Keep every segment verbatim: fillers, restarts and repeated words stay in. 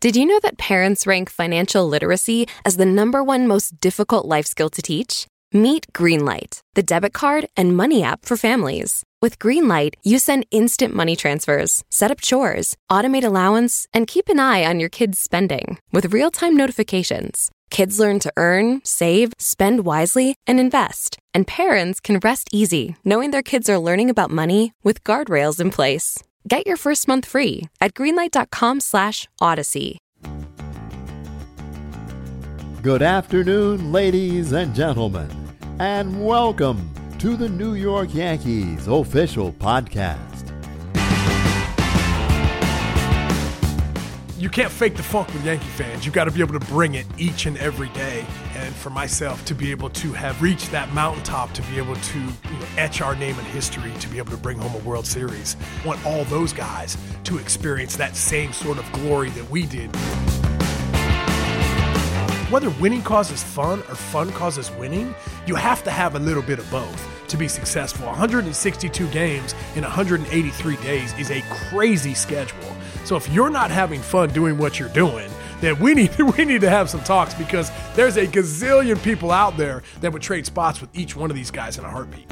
Did you know that parents rank financial literacy as the number one most difficult life skill to teach? Meet Greenlight, the debit card and money app for families. With Greenlight, you send instant money transfers, set up chores, automate allowance, and keep an eye on your kids' spending with real-time notifications. Kids learn to earn, save, spend wisely, and invest. And parents can rest easy knowing their kids are learning about money with guardrails in place. Get your first month free at greenlight.com slash odyssey. Good afternoon, ladies and gentlemen, and welcome to the New York Yankees official podcast. You can't fake the funk with Yankee fans. You got to be able to bring it each and every day. And for myself to be able to have reached that mountaintop, to be able to you know, etch our name in history, to be able to bring home a World Series, I want all those guys to experience that same sort of glory that we did. Whether winning causes fun or fun causes winning, you have to have a little bit of both to be successful. one hundred sixty-two games in one hundred eighty-three days is a crazy schedule. So if you're not having fun doing what you're doing, then we need we need to have some talks, because there's a gazillion people out there that would trade spots with each one of these guys in a heartbeat.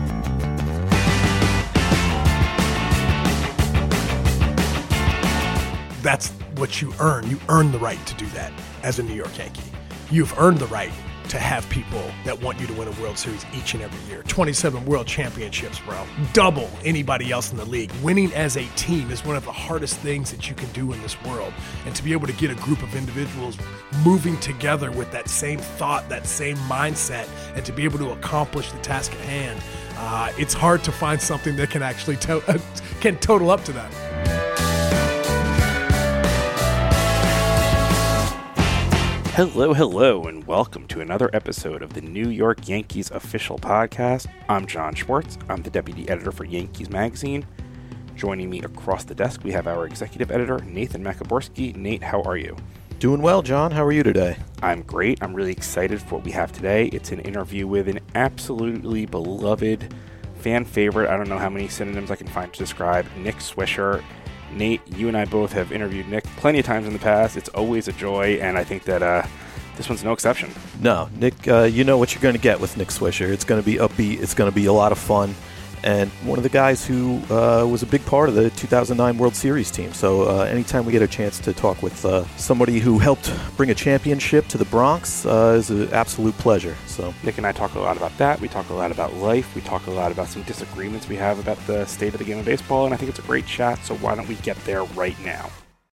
That's what you earn. You earn the right to do that as a New York Yankee. You've earned the right to have people that want you to win a World Series each and every year. twenty-seven World Championships, bro. Double anybody else in the league. Winning as a team is one of the hardest things that you can do in this world. And to be able to get a group of individuals moving together with that same thought, that same mindset, and to be able to accomplish the task at hand, uh, it's hard to find something that can actually to- uh, can total up to that. Hello, hello, and welcome to another episode of the New York Yankees official podcast. I'm John Schwartz. I'm the deputy editor for Yankees Magazine. Joining me across the desk, we have our executive editor, Nathan Macaborski. Nate, how are you? Doing well, John. How are you today? I'm great. I'm really excited for what we have today. It's an interview with an absolutely beloved fan favorite. I don't know how many synonyms I can find to describe Nick Swisher. Nate, you and I both have interviewed Nick plenty of times in the past. It's always a joy, and I think that uh, this one's no exception. No, Nick, uh, you know what you're going to get with Nick Swisher. It's going to be upbeat. It's going to be a lot of fun. And one of the guys who uh, was a big part of the two thousand nine World Series team. So uh, anytime we get a chance to talk with uh, somebody who helped bring a championship to the Bronx uh, is an absolute pleasure. So Nick and I talk a lot about that. We talk a lot about life. We talk a lot about some disagreements we have about the state of the game of baseball. And I think it's a great chat. So why don't we get there right now?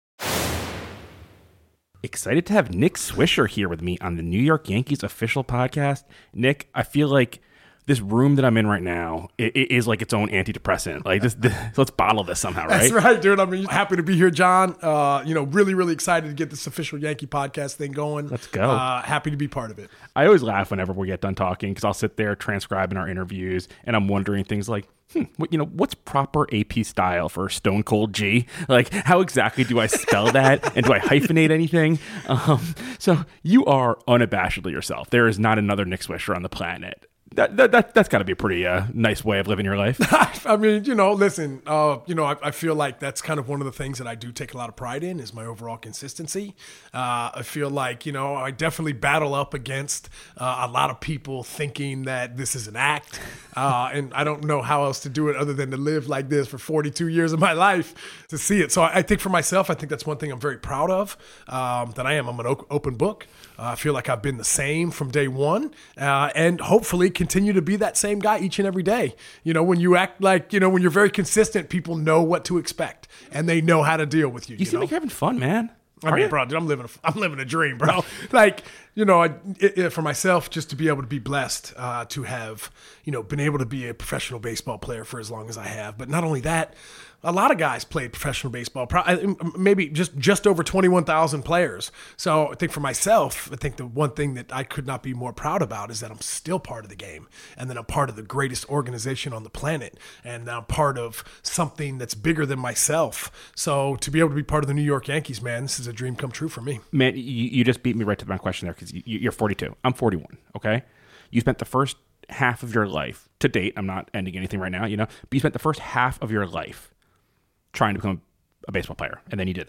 Excited to have Nick Swisher here with me on the New York Yankees official podcast. Nick, I feel like this room that I'm in right now it, it is like its own antidepressant. Like this, this, let's bottle this somehow, right? That's right, dude. I'm happy to be here, John. Uh, you know, really, really excited to get this official Yankee podcast thing going. Let's go. Uh, happy to be part of it. I always laugh whenever we get done talking, because I'll sit there transcribing our interviews and I'm wondering things like, hmm, what, you know, what's proper A P style for Stone Cold G? Like, how exactly do I spell that? And do I hyphenate anything? Um, so you are unabashedly yourself. There is not another Nick Swisher on the planet. That, that, that, that's got to be a pretty uh, nice way of living your life. I mean, you know, listen, uh, you know, I, I feel like that's kind of one of the things that I do take a lot of pride in is my overall consistency. Uh, I feel like, you know, I definitely battle up against uh, a lot of people thinking that this is an act. Uh, and I don't know how else to do it other than to live like this for forty-two years of my life to see it. So I, I think for myself, I think that's one thing I'm very proud of, um, that I am. I'm an o- open book. Uh, I feel like I've been the same from day one, uh, and hopefully continue to be that same guy each and every day. You know, when you act like, you know, when you're very consistent, people know what to expect and they know how to deal with you. You, you seem know? like you're having fun, man. I mean, bro, dude, I'm living, a, I'm living a dream, bro. Like, you know, I, it, it, for myself, just to be able to be blessed, uh, to have, you know, been able to be a professional baseball player for as long as I have. But not only that, a lot of guys played professional baseball, maybe just, just over twenty-one thousand players. So I think for myself, I think the one thing that I could not be more proud about is that I'm still part of the game, and that I'm part of the greatest organization on the planet, and I'm part of something that's bigger than myself. So to be able to be part of the New York Yankees, man, this is a dream come true for me. Man, you, you just beat me right to my question there, because you, you're forty-two. I'm forty-one, okay? You spent the first half of your life, to date, I'm not ending anything right now, you know, but you spent the first half of your life trying to become a baseball player, and then you did that.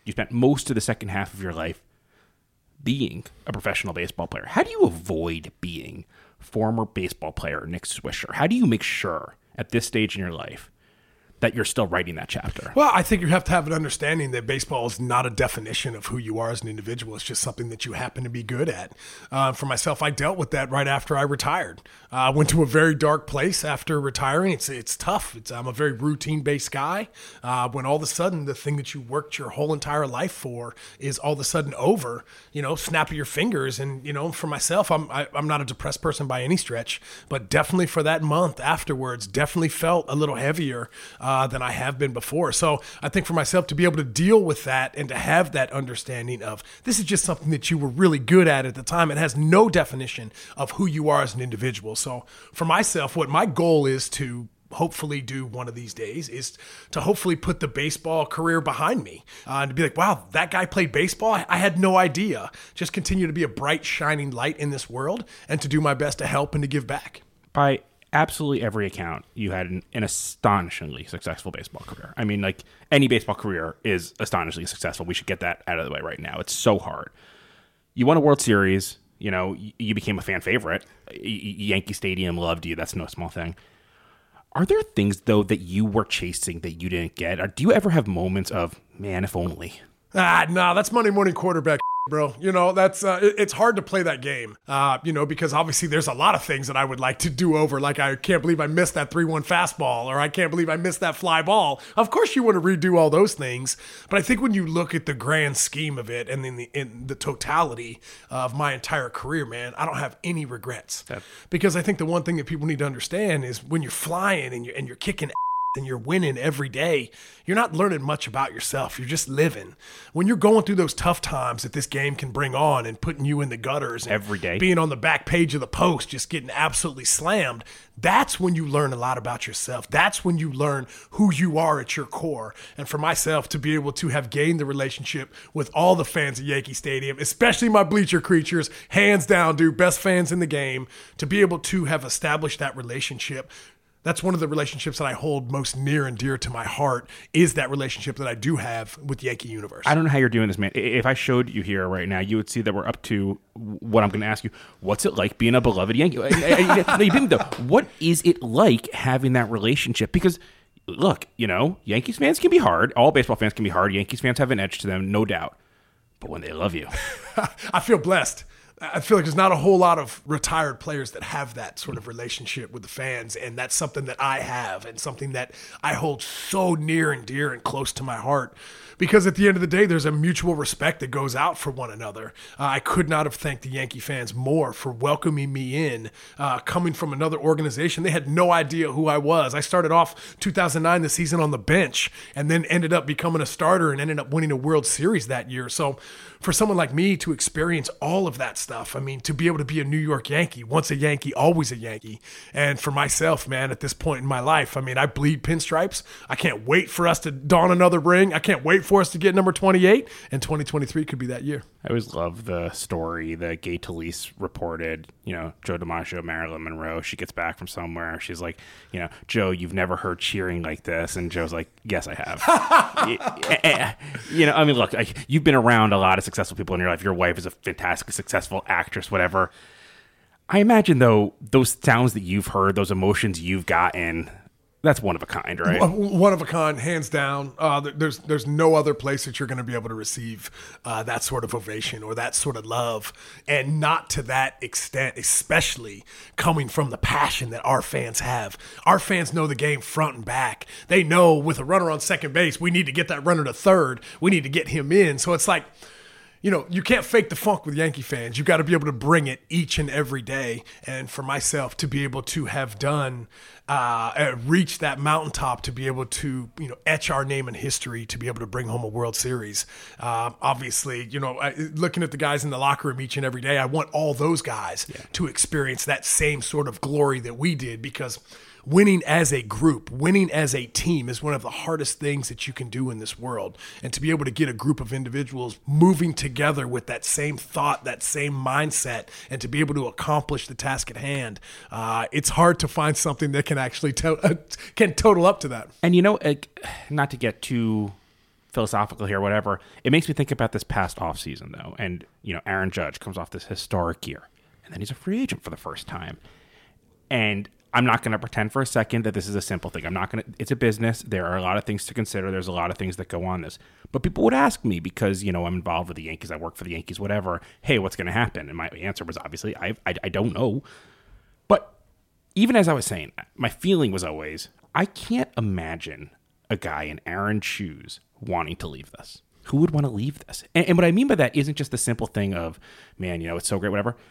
You spent most of the second half of your life being a professional baseball player. How do you avoid being former baseball player Nick Swisher? How do you make sure at this stage in your life that you're still writing that chapter? Well, I think you have to have an understanding that baseball is not a definition of who you are as an individual. It's just something that you happen to be good at. Uh, for myself, I dealt with that right after I retired. I uh, went to a very dark place after retiring. It's it's tough. It's, I'm a very routine-based guy. Uh, when all of a sudden the thing that you worked your whole entire life for is all of a sudden over, you know, snap of your fingers. And, you know, for myself, I'm, I, I'm not a depressed person by any stretch, but definitely for that month afterwards, definitely felt a little heavier Uh, than I have been before. So I think for myself to be able to deal with that and to have that understanding of this is just something that you were really good at at the time. It has no definition of who you are as an individual. So for myself, what my goal is to hopefully do one of these days is to hopefully put the baseball career behind me uh, and to be like, wow, that guy played baseball. I, I had no idea. Just continue to be a bright, shining light in this world and to do my best to help and to give back. By absolutely every account, you had an, an astonishingly successful baseball career. I mean, like, any baseball career is astonishingly successful. We should get that out of the way right now. It's so hard. You won a World Series. You know, you became a fan favorite. Yankee Stadium loved you. That's no small thing. Are there things, though, that you were chasing that you didn't get? Or do you ever have moments of, man, if only? Ah, no, nah, that's Monday morning quarterback, bro. You know, that's uh, it, it's hard to play that game, uh, you know, because obviously there's a lot of things that I would like to do over. Like, I can't believe I missed that three one fastball, or I can't believe I missed that fly ball. Of course you want to redo all those things. But I think when you look at the grand scheme of it and in the, in the totality of my entire career, man, I don't have any regrets. That- because I think the one thing that people need to understand is when you're flying and you're, and you're kicking and you're winning every day, you're not learning much about yourself. You're just living. When you're going through those tough times that this game can bring on and putting you in the gutters and every day, being on the back page of the Post, just getting absolutely slammed, that's when you learn a lot about yourself. That's when you learn who you are at your core. And for myself to be able to have gained the relationship with all the fans at Yankee Stadium, especially my bleacher creatures, hands down, dude, best fans in the game, to be able to have established that relationship, that's one of the relationships that I hold most near and dear to my heart, is that relationship that I do have with Yankee Universe. I don't know how you're doing this, man. If I showed you here right now, you would see that we're up to what I'm going to ask you. What's it like being a beloved Yankee? No, you didn't, though. What is it like having that relationship? Because, look, you know, Yankees fans can be hard. All baseball fans can be hard. Yankees fans have an edge to them, no doubt. But when they love you. I feel blessed. I feel like there's not a whole lot of retired players that have that sort of relationship with the fans, and that's something that I have and something that I hold so near and dear and close to my heart, because at the end of the day, there's a mutual respect that goes out for one another. Uh, I could not have thanked the Yankee fans more for welcoming me in, uh, coming from another organization. They had no idea who I was. I started off two thousand nine, the season, on the bench, and then ended up becoming a starter and ended up winning a World Series that year. So for someone like me to experience all of that stuff, I mean, to be able to be a New York Yankee, once a Yankee, always a Yankee. And for myself, man, at this point in my life, I mean, I bleed pinstripes. I can't wait for us to don another ring. I can't wait for us to get number twenty-eight, and twenty twenty-three could be that year. I always love the story that Gay Talese reported, you know, Joe DiMaggio, Marilyn Monroe. She gets back from somewhere. She's like, you know, Joe, you've never heard cheering like this. And Joe's like, yes, I have. You know, I mean, look, like, you've been around a lot of successful people in your life. Your wife is a fantastically successful actress, whatever. I imagine, though, those sounds that you've heard, those emotions you've gotten, that's one of a kind, right? One of a kind, hands down. Uh, there's there's no other place that you're going to be able to receive uh, that sort of ovation or that sort of love, and not to that extent, especially coming from the passion that our fans have. Our fans know the game front and back. They know with a runner on second base, we need to get that runner to third. We need to get him in. So it's like, you know, you can't fake the funk with Yankee fans. You got to be able to bring it each and every day. And for myself to be able to have done, uh, reach that mountaintop, to be able to, you know, etch our name in history, to be able to bring home a World Series. Uh, obviously, you know, I, looking at the guys in the locker room each and every day, I want all those guys yeah. to experience that same sort of glory that we did, because winning as a group, winning as a team is one of the hardest things that you can do in this world. And to be able to get a group of individuals moving together with that same thought, that same mindset, and to be able to accomplish the task at hand, uh, it's hard to find something that can actually to- uh, can total up to that. And, you know, uh, not to get too philosophical here, whatever. It makes me think about this past offseason, though. And, you know, Aaron Judge comes off this historic year, and then he's a free agent for the first time. And I'm not going to pretend for a second that this is a simple thing. I'm not going to, it's a business. There are a lot of things to consider. There's a lot of things that go on this. But people would ask me because, you know, I'm involved with the Yankees. I work for the Yankees, whatever. Hey, what's going to happen? And my answer was obviously, I, I, I don't know. But even as I was saying, my feeling was always, I can't imagine a guy in Aaron's shoes wanting to leave this. Who would want to leave this? And, and what I mean by that isn't just the simple thing of, man, you know, it's so great, whatever.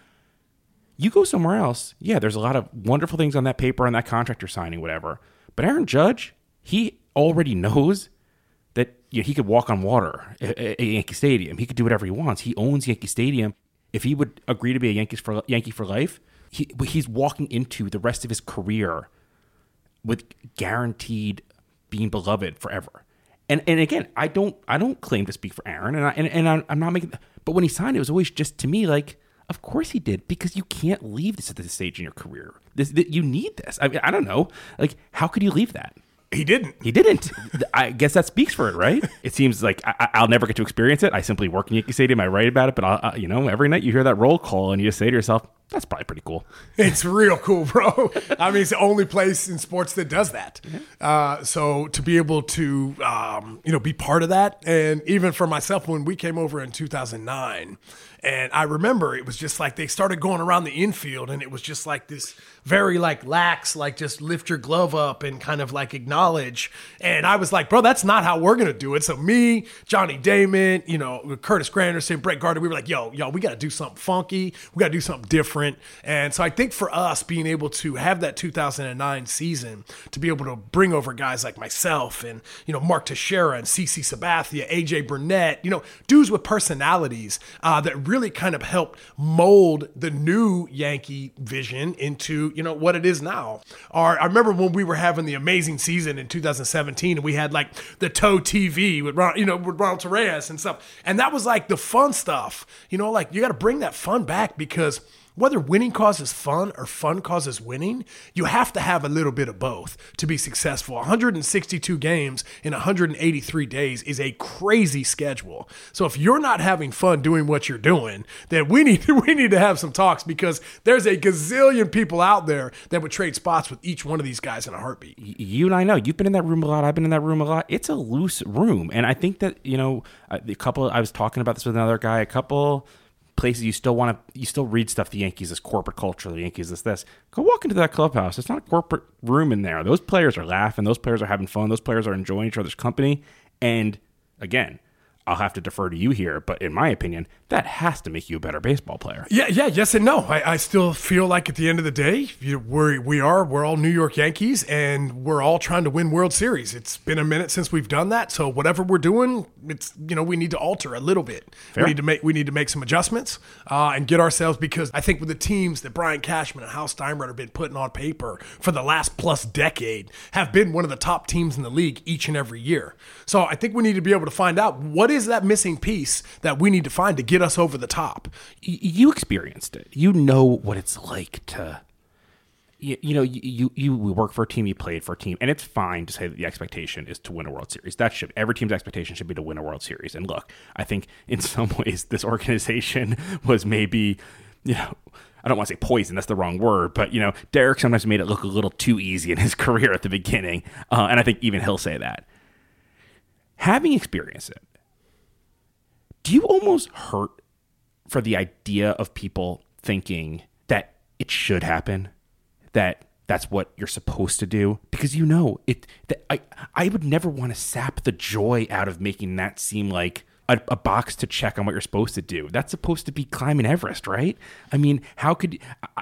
You go somewhere else, yeah, there's a lot of wonderful things on that paper and that contract you're signing, whatever. But Aaron Judge, he already knows that, you know, he could walk on water at, at Yankee Stadium. He could do whatever he wants. He owns Yankee Stadium. If he would agree to be a Yankees for Yankee for life, he, he's walking into the rest of his career with guaranteed being beloved forever. And and again, I don't I don't claim to speak for Aaron, and I, and, and I'm not making. But when he signed it, it was always just to me like, of course he did, because you can't leave this at this stage in your career. This, this you need this. I mean, I don't know. Like, how could you leave that? He didn't. He didn't. I guess that speaks for it, right? It seems like I, I'll never get to experience it. I simply work in Yankee Stadium. I write about it, but I'll, uh, you know, every night you hear that roll call, and you just say to yourself, "That's probably pretty cool." It's real cool, bro. I mean, it's the only place in sports that does that. Yeah. Uh, so to be able to, um, you know, be part of that, and even for myself, when we came over in two thousand nine, and I remember it was just like they started going around the infield, and it was just like this very like lax, like just lift your glove up and kind of like acknowledge. And I was like, bro, that's not how we're gonna do it. So me, Johnny Damon, you know, Curtis Granderson, Brett Gardner, we were like, yo, yo, we got to do something funky. We got to do something different. And so I think for us being able to have that two thousand nine season, to be able to bring over guys like myself and, you know, Mark Teixeira and CeCe Sabathia, A J Burnett, you know, dudes with personalities uh, that really kind of helped mold the new Yankee vision into, you know, what it is now. Or I remember when we were having the amazing season in two thousand seventeen and we had like the Toe T V with, Ron, you know, with Ronald Torreyes and stuff. And that was like the fun stuff, you know, like you got to bring that fun back, because whether winning causes fun or fun causes winning, you have to have a little bit of both to be successful. one hundred sixty-two games in one hundred eighty-three days is a crazy schedule. So if you're not having fun doing what you're doing, then we need to, we need to have some talks, because there's a gazillion people out there that would trade spots with each one of these guys in a heartbeat. You and I know. You've been in that room a lot. I've been in that room a lot. It's a loose room. And I think that, you know, a couple, I was talking about this with another guy, a couple places you still want to, you still read stuff, the Yankees is corporate culture, the Yankees is this. Go walk into that clubhouse. It's not a corporate room in there. Those players are laughing. Those players are having fun. Those players are enjoying each other's company. And again, I'll have to defer to you here, but in my opinion, that has to make you a better baseball player. Yeah, yeah, yes and no. I, I still feel like at the end of the day, you know, we're, we are, we're all New York Yankees, and we're all trying to win World Series. It's been a minute since we've done that, so whatever we're doing, it's, you know, we need to alter a little bit. Fair. We need to make we need to make some adjustments uh, and get ourselves, because I think with the teams that Brian Cashman and Hal Steinbrenner have been putting on paper for the last plus decade, have been one of the top teams in the league each and every year. So I think we need to be able to find out what is that missing piece that we need to find to get us over the top. You experienced it. You know what it's like to, you, you know, you, you you work for a team, you played for a team, and it's fine to say that the expectation is to win a World Series. That should, every team's expectation should be to win a World Series. And look, I think in some ways this organization was maybe, you know, I don't want to say poison, that's the wrong word, but, you know, Derek sometimes made it look a little too easy in his career at the beginning. Uh, and I think even he'll say that. Having experienced it, do you almost hurt for the idea of people thinking that it should happen, that that's what you're supposed to do? Because you know it. That I I would never want to sap the joy out of making that seem like a, a box to check on what you're supposed to do. That's supposed to be climbing Everest, right? I mean, how could I,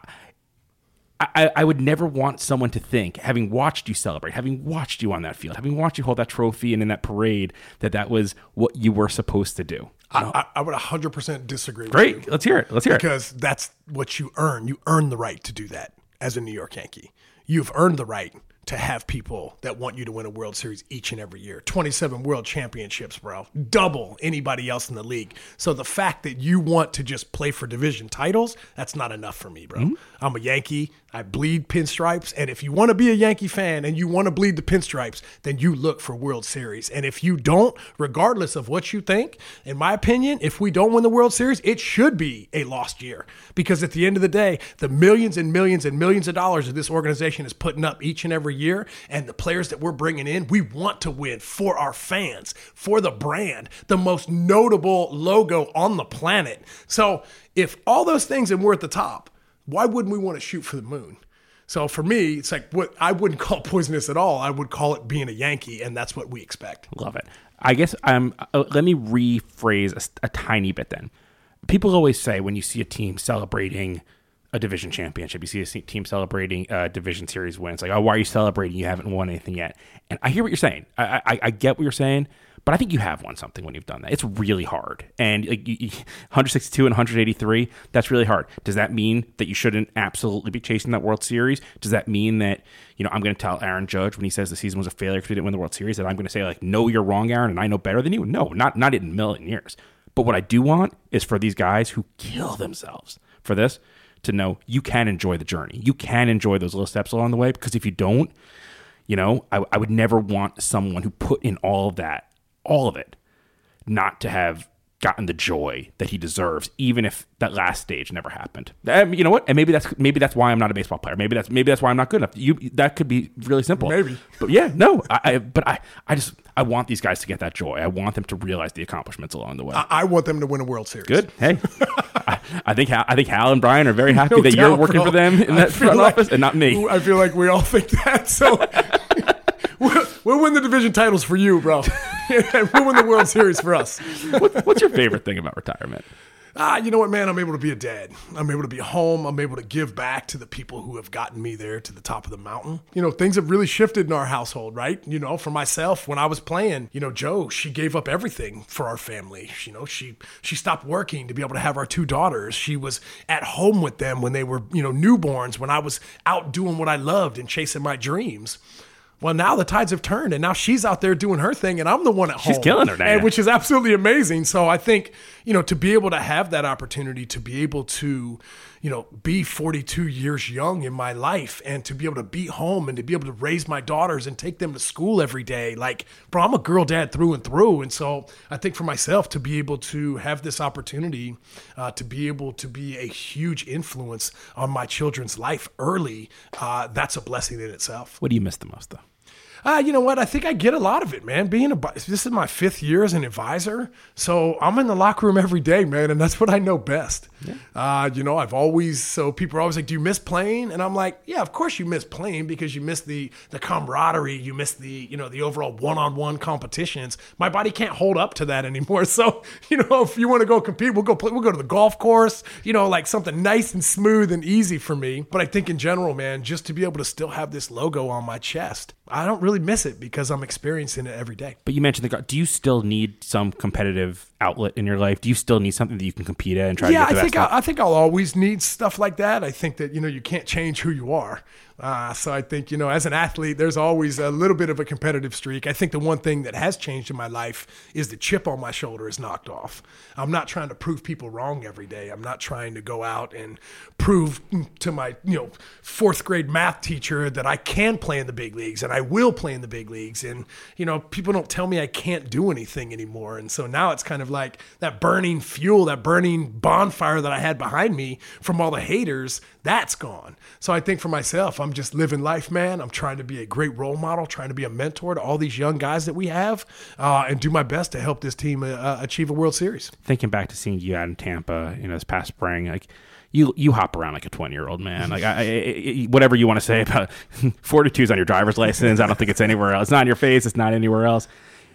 I, I would never want someone to think, having watched you celebrate, having watched you on that field, having watched you hold that trophy and in that parade, that that was what you were supposed to do. I, I, I would one hundred percent disagree with Great. you. Great. Let's hear it. Let's hear because it. Because that's what you earn. You earn the right to do that as a New York Yankee. You've earned the right to have people that want you to win a World Series each and every year. twenty-seven World Championships, bro. Double anybody else in the league. So the fact that you want to just play for division titles, that's not enough for me, bro. Mm-hmm. I'm a Yankee. I bleed pinstripes. And if you want to be a Yankee fan and you want to bleed the pinstripes, then you look for World Series. And if you don't, regardless of what you think, in my opinion, if we don't win the World Series, it should be a lost year. Because at the end of the day, the millions and millions and millions of dollars that this organization is putting up each and every year, and the players that we're bringing in, we want to win for our fans, for the brand, the most notable logo on the planet. So if all those things and we're at the top, why wouldn't we want to shoot for the moon? So for me, it's like what I wouldn't call it poisonous at all. I would call it being a Yankee, and that's what we expect. Love it. I guess um, uh, let me rephrase a, a tiny bit then. People always say when you see a team celebrating a division championship, you see a team celebrating a division series win, it's like, oh, why are you celebrating? You haven't won anything yet. And I hear what you're saying. I, I, I get what you're saying. But I think you have won something when you've done that. It's really hard. And like you, you, one sixty-two and one eighty-three, that's really hard. Does that mean that you shouldn't absolutely be chasing that World Series? Does that mean that, you know, I'm going to tell Aaron Judge when he says the season was a failure because we didn't win the World Series, that I'm going to say, like, no, you're wrong, Aaron, and I know better than you? No, not, not in a million years. But what I do want is for these guys who kill themselves for this to know you can enjoy the journey. You can enjoy those little steps along the way, because if you don't, you know, I, I would never want someone who put in all of that, all of it, not to have gotten the joy that he deserves, even if that last stage never happened. Um, you know what? And maybe that's maybe that's why I'm not a baseball player. Maybe that's maybe that's why I'm not good enough. You that could be really simple. Maybe, but yeah, no. I, I but I I just I want these guys to get that joy. I want them to realize the accomplishments along the way. I, I want them to win a World Series. Good. Hey, I, I think Hal, I think Hal and Brian are very happy no that doubt, you're working bro. for them in that front like, office and not me. I feel like we all think that. So. We'll, we'll win the division titles for you, bro. We'll win the World Series for us. What, what's your favorite thing about retirement? Ah, you know what, man? I'm able to be a dad. I'm able to be home. I'm able to give back to the people who have gotten me there to the top of the mountain. You know, things have really shifted in our household, right? You know, for myself, when I was playing, you know, Joe, she gave up everything for our family. You know, she she stopped working to be able to have our two daughters. She was at home with them when they were, you know, newborns, when I was out doing what I loved and chasing my dreams. Well, now the tides have turned, and now she's out there doing her thing, and I'm the one at home. She's killing her now. And, which is absolutely amazing. So I think, you know, to be able to have that opportunity, to be able to, you know, be forty-two years young in my life, and to be able to be home and to be able to raise my daughters and take them to school every day. Like, bro, I'm a girl dad through and through. And so I think for myself to be able to have this opportunity, uh, to be able to be a huge influence on my children's life early, uh, that's a blessing in itself. What do you miss the most, though? Uh, you know what? I think I get a lot of it, man. Being a this is my fifth year as an advisor, so I'm in the locker room every day, man, and that's what I know best. Yeah. Uh, you know, I've always so people are always like, "Do you miss playing?" And I'm like, "Yeah, of course you miss playing because you miss the the camaraderie, you miss the you know the overall one-on-one competitions. My body can't hold up to that anymore. So you know, if you want to go compete, we'll go play. We'll go to the golf course. You know, like something nice and smooth and easy for me. But I think in general, man, just to be able to still have this logo on my chest, I don't really miss it because I'm experiencing it every day. But you mentioned the do you still need some competitive outlet in your life? Do you still need something that you can compete at and try yeah, to get the I think best I, I think I'll always need stuff like that. I think that, you know, you can't change who you are. Uh, so I think, you know, as an athlete, there's always a little bit of a competitive streak. I think the one thing that has changed in my life is the chip on my shoulder is knocked off. I'm not trying to prove people wrong every day. I'm not trying to go out and prove to my, you know, fourth grade math teacher that I can play in the big leagues and I will play in the big leagues. And, you know, people don't tell me I can't do anything anymore. And so now it's kind of like that burning fuel, that burning bonfire that I had behind me from all the haters, that's gone. So I think for myself, I'm just living life, man. I'm trying to be a great role model, trying to be a mentor to all these young guys that we have, uh, and do my best to help this team uh, achieve a World Series. Thinking back to seeing you out in Tampa, you know, this past spring, like you you hop around like a twenty-year-old man. Like I, I, whatever you want to say about forty-two's on your driver's license, I don't think it's anywhere else. It's not in your face. It's not anywhere else.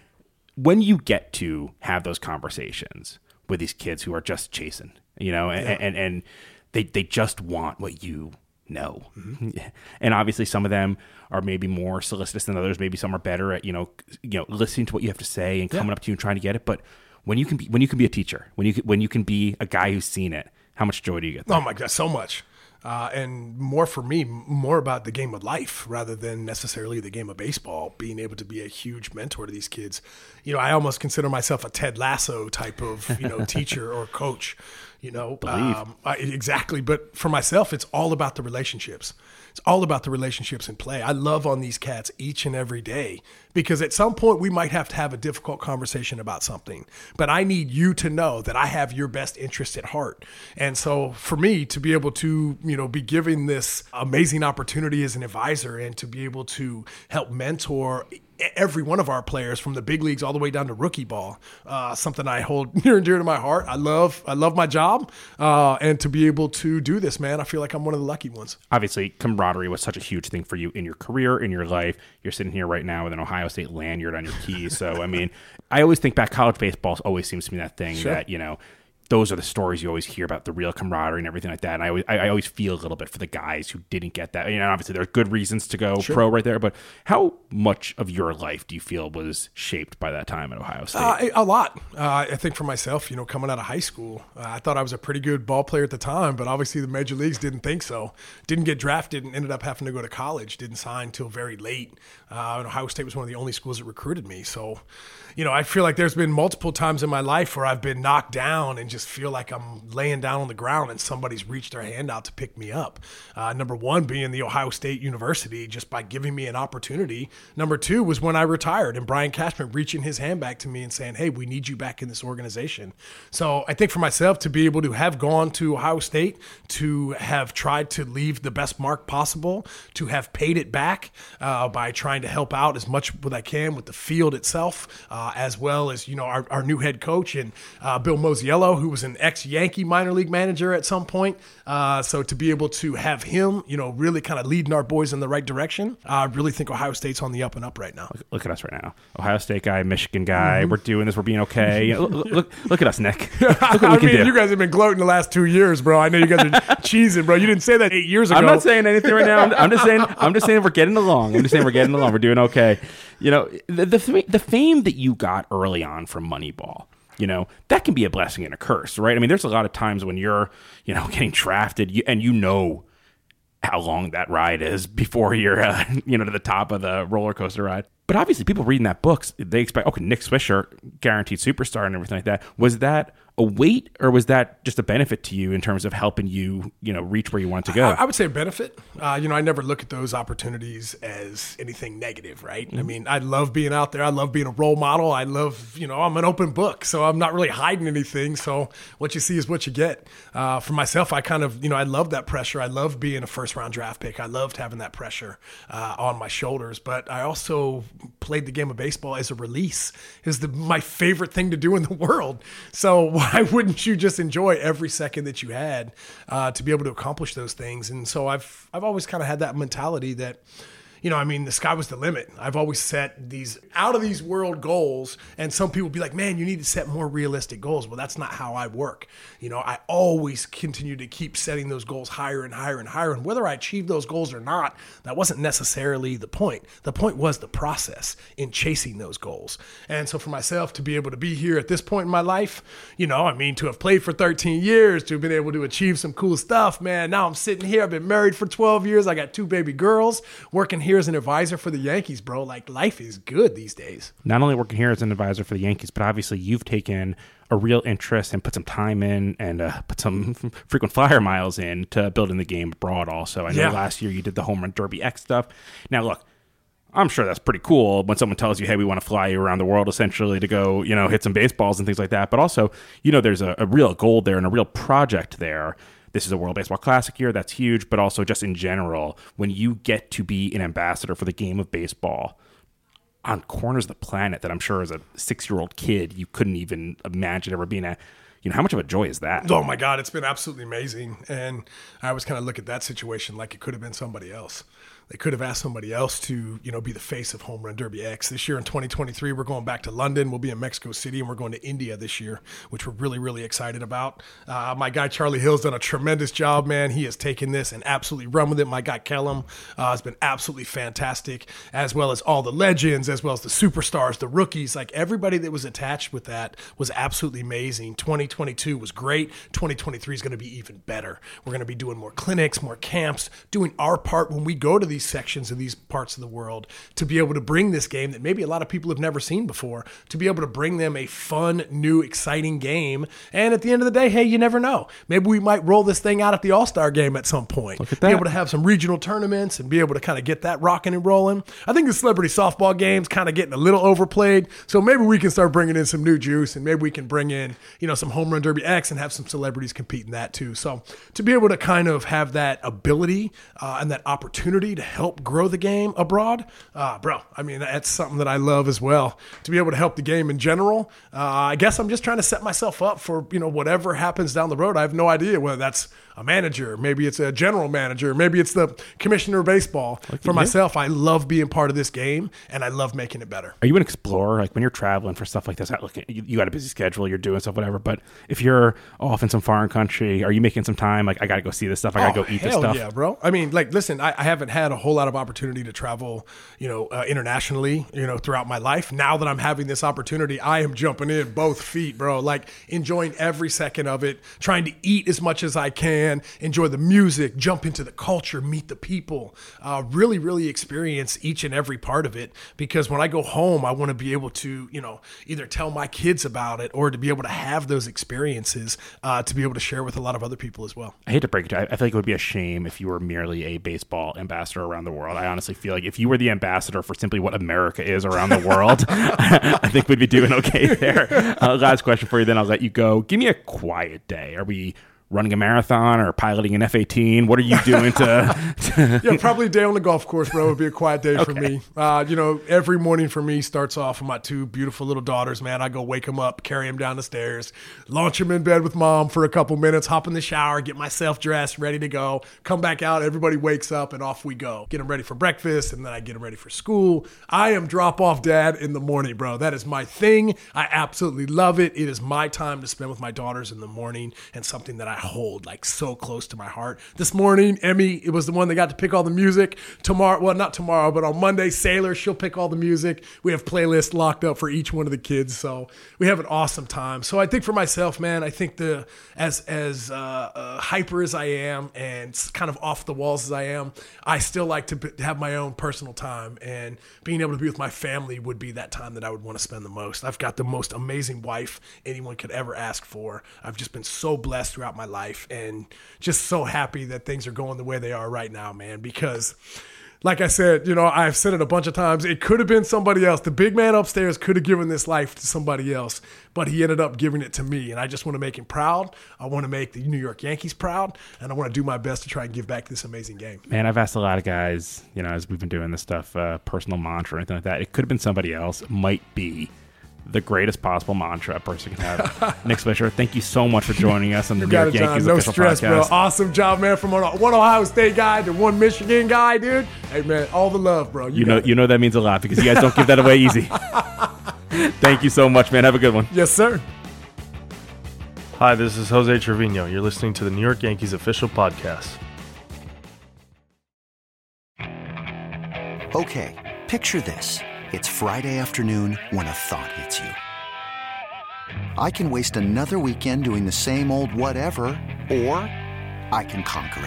When you get to have those conversations with these kids who are just chasing, you know, and yeah. and, and they they just want what you know. Mm-hmm. And obviously some of them are maybe more solicitous than others. Maybe some are better at, you know, you know, listening to what you have to say and coming yeah. up to you and trying to get it. But when you can be, when you can be a teacher, when you can, when you can be a guy who's seen it, how much joy do you get there? Oh my God, so much. Uh, and more for me, more about the game of life rather than necessarily the game of baseball, being able to be a huge mentor to these kids. You know, I almost consider myself a Ted Lasso type of, you know, teacher or coach. you know, Believe. um, I, exactly. But for myself, it's all about the relationships. It's all about the relationships in play. I love on these cats each and every day because at some point we might have to have a difficult conversation about something, but I need you to know that I have your best interest at heart. And so for me to be able to, you know, be given this amazing opportunity as an advisor and to be able to help mentor every one of our players from the big leagues all the way down to rookie ball, uh, something I hold near and dear to my heart. I love, I love my job, uh, and to be able to do this, man, I feel like I'm one of the lucky ones. Obviously, camaraderie was such a huge thing for you in your career, in your life. You're sitting here right now with an Ohio State lanyard on your keys. So, I mean, I always think back, college baseball always seems to me that thing Sure. that, you know, those are the stories you always hear about, the real camaraderie and everything like that. And I always, I, I always feel a little bit for the guys who didn't get that. You know, obviously there are good reasons to go Sure. pro right there, but how much of your life do you feel was shaped by that time at Ohio State? Uh, a lot. Uh, I think for myself, you know, coming out of high school, uh, I thought I was a pretty good ball player at the time, but obviously the major leagues didn't think so. Didn't get drafted and ended up having to go to college. Didn't sign till very late. Uh, and Ohio State was one of the only schools that recruited me. So, you know, I feel like there's been multiple times in my life where I've been knocked down and just feel like I'm laying down on the ground and somebody's reached their hand out to pick me up. Uh, number one being the Ohio State University, just by giving me an opportunity. Number two was when I retired and Brian Cashman reaching his hand back to me and saying, hey, we need you back in this organization. So I think for myself to be able to have gone to Ohio State, to have tried to leave the best mark possible, to have paid it back uh, by trying to help out as much as I can with the field itself, uh, as well as, you know, our, our new head coach and uh, Bill Mosiello, who was an ex-Yankee minor league manager at some point. Uh, so to be able to have him, you know, really kind of leading our boys in the right direction, I really think Ohio State's on the up and up right now. Look, look at us right now. Ohio State guy, Michigan guy. Mm-hmm. We're doing this. We're being okay. You know, look, look, look at us, Nick. Look what we I can mean, do. you guys have been gloating the last two years, bro. I know you guys are cheesing, bro. You didn't say that eight years ago. I'm not saying anything right now. I'm, I'm just saying. I'm just saying we're getting along. I'm just saying we're getting along. We're doing okay. You know, the the, the fame that you got early on from Moneyball, you know, that can be a blessing and a curse, right? I mean, there's a lot of times when you're, you know, getting drafted you, and you know how long that ride is before you're, uh, you know, to the top of the roller coaster ride. But obviously, people reading that books, they expect, okay, Nick Swisher, guaranteed superstar and everything like that. Was that a weight, or was that just a benefit to you in terms of helping you, you know, reach where you want to go? I, I would say a benefit. Uh, you know, I never look at those opportunities as anything negative, right? Mm-hmm. I mean, I love being out there. I love being a role model. I love, you know, I'm an open book, so I'm not really hiding anything. So what you see is what you get. Uh, for myself, I kind of, you know, I love that pressure. I love being a first round draft pick. I loved having that pressure uh, on my shoulders. But I also played the game of baseball as a release. It was the, my favorite thing to do in the world. So why wouldn't you just enjoy every second that you had uh, to be able to accomplish those things? And so I've I've always kind of had that mentality that, you know, I mean, the sky was the limit. I've always set these out of these world goals, and some people be like, man, you need to set more realistic goals. Well, that's not how I work. You know, I always continue to keep setting those goals higher and higher and higher. And whether I achieve those goals or not, that wasn't necessarily the point. The point was the process in chasing those goals. And so for myself to be able to be here at this point in my life, you know, I mean, to have played for thirteen years, to have been able to achieve some cool stuff, man, now I'm sitting here. I've been married for twelve years. I got two baby girls, working here as an advisor for the Yankees, bro. Like, life is good these days. Not only working here as an advisor for the Yankees, but obviously you've taken a real interest and put some time in and uh, put some frequent flyer miles in to building the game abroad also. I know Yeah. last year you did the Home Run Derby X stuff. Now, look, I'm sure that's pretty cool when someone tells you, hey, we want to fly you around the world essentially to go, you know, hit some baseballs and things like that. But also, you know, there's a, a real goal there and a real project there. This is a World Baseball Classic year. That's huge. But also just in general, when you get to be an ambassador for the game of baseball on corners of the planet that I'm sure as a six-year-old kid, you couldn't even imagine ever being at, you know, how much of a joy is that? Oh, my God. It's been absolutely amazing. And I always kind of look at that situation like it could have been somebody else. They could have asked somebody else to, you know, be the face of Home Run Derby X. This year in twenty twenty-three, we're going back to London. We'll be in Mexico City, and we're going to India this year, which we're really, really excited about. Uh, my guy Charlie Hill's done a tremendous job, man. He has taken this and absolutely run with it. My guy Kellum uh, has been absolutely fantastic, as well as all the legends, as well as the superstars, the rookies. Like, everybody that was attached with that was absolutely amazing. twenty twenty-two was great. twenty twenty-three is going to be even better. We're going to be doing more clinics, more camps, doing our part when we go to these sections of these parts of the world, to be able to bring this game that maybe a lot of people have never seen before, to be able to bring them a fun, new, exciting game. And at the end of the day, hey, you never know. Maybe we might roll this thing out at the All-Star game at some point. Look at be that. able to have some regional tournaments and be able to kind of get that rocking and rolling. I think the celebrity softball game's kind of getting a little overplayed, so maybe we can start bringing in some new juice, and maybe we can bring in, you know, some Home Run Derby X and have some celebrities compete in that too. So to be able to kind of have that ability uh, and that opportunity to help grow the game abroad, uh, bro, I mean, that's something that I love as well. To be able to help the game in general, uh, I guess I'm just trying to set myself up for, you know, whatever happens down the road. I have no idea whether that's a manager, maybe it's a general manager, maybe it's the commissioner of baseball. For myself, I love being part of this game, and I love making it better. Are you an explorer? Like when you're traveling for stuff like this, I look at, you, you got a busy schedule, you're doing stuff, whatever. But if you're off in some foreign country, are you making some time? Like, I got to go see this stuff. I got to oh, go eat hell this stuff. Yeah, bro. I mean, like, listen, I, I haven't had a whole lot of opportunity to travel, you know, uh, internationally, you know, throughout my life. Now that I'm having this opportunity, I am jumping in both feet, bro. Like enjoying every second of it, trying to eat as much as I can, enjoy the music, jump into the culture, meet the people, uh, really, really experience each and every part of it. Because when I go home, I want to be able to, you know, either tell my kids about it or to be able to have those experiences uh, to be able to share with a lot of other people as well. I hate to break it to you. I feel like it would be a shame if you were merely a baseball ambassador around the world. I honestly feel like if you were the ambassador for simply what America is around the world, I think we'd be doing okay there. Uh, last question for you, then I'll let you go. Give me a quiet day. Are we running a marathon or piloting an F eighteen? What are you doing to... to... Yeah, probably a day on the golf course, bro. It would be a quiet day for Okay. me. Uh, you know, every morning for me starts off with my two beautiful little daughters, man. I go wake them up, carry them down the stairs, launch them in bed with mom for a couple minutes, hop in the shower, get myself dressed, ready to go, come back out, everybody wakes up, and off we go. Get them ready for breakfast, and then I get them ready for school. I am drop-off dad in the morning, bro. That is my thing. I absolutely love it. It is my time to spend with my daughters in the morning, and something that I hold like so close to my heart. This morning, Emmy, it was the one that got to pick all the music. Tomorrow, well, not tomorrow, but on Monday, Sailor, she'll pick all the music. We have playlists locked up for each one of the kids, so we have an awesome time. So I think for myself, man, I think the as as uh, uh, hyper as I am and kind of off the walls as I am, I still like to b- have my own personal time, and being able to be with my family would be that time that I would want to spend the most. I've got the most amazing wife anyone could ever ask for. I've just been so blessed throughout my life, and just so happy that things are going the way they are right now, man, because like I said, you know, I've said it a bunch of times, it could have been somebody else. The big man upstairs could have given this life to somebody else, but he ended up giving it to me, and I just want to make him proud. I want to make the New York Yankees proud, and I want to do my best to try and give back this amazing game. Man, I've asked a lot of guys, you know, as we've been doing this stuff, uh, personal mantra or anything like that. It could have been somebody else. Might be the greatest possible mantra a person can have. Nick Swisher, thank you so much for joining us on the You New got York it, John. Yankees No official stress, podcast. bro. Awesome job, man. From one one Ohio State guy to one Michigan guy, dude. Hey, man, all the love, bro. You, You know, got it. you know that means a lot because you guys don't give that away easy. Thank you so much, man. Have a good one. Yes, sir. Hi, this is Jose Trevino. You're listening to the New York Yankees official podcast. Okay, picture this. It's Friday afternoon when a thought hits you. I can waste another weekend doing the same old whatever, or I can conquer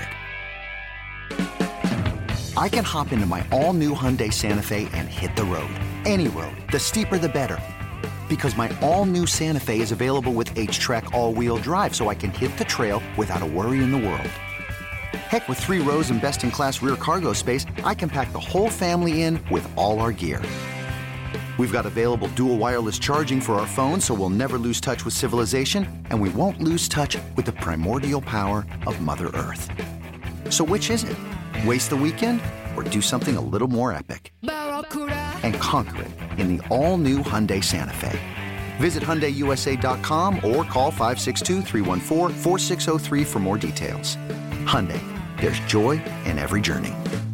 it. I can hop into my all-new Hyundai Santa Fe and hit the road. Any road. The steeper, the better. Because my all-new Santa Fe is available with H-Track all-wheel drive, so I can hit the trail without a worry in the world. Heck, with three rows and best-in-class rear cargo space, I can pack the whole family in with all our gear. We've got available dual wireless charging for our phones, so we'll never lose touch with civilization, and we won't lose touch with the primordial power of Mother Earth. So which is it? Waste the weekend or do something a little more epic? And conquer it in the all-new Hyundai Santa Fe. Visit Hyundai U S A dot com or call five six two, three one four, four six zero three for more details. Hyundai, there's joy in every journey.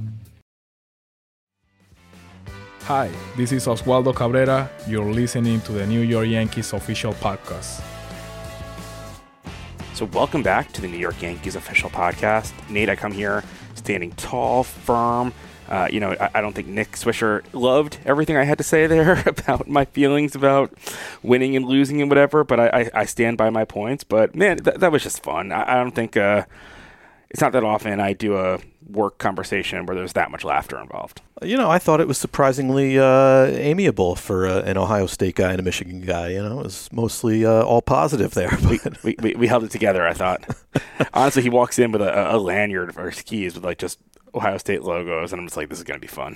Hi, this is Oswaldo Cabrera. You're listening to the New York Yankees official podcast. So welcome back to the New York Yankees official podcast. Nate, I come here standing tall, firm. Uh, you know, I, I don't think Nick Swisher loved everything I had to say there about my feelings about winning and losing and whatever, but I, I, I stand by my points. But, man, th- that was just fun. I, I don't think uh, it's not that often I do a work conversation where there's that much laughter involved. You know, I thought it was surprisingly uh, amiable for uh, an Ohio State guy and a Michigan guy. You know, it was mostly uh, all positive there. we, we, we we held it together, I thought. Honestly, he walks in with a, a lanyard for his keys with like just Ohio State logos, and I'm just like, this is going to be fun.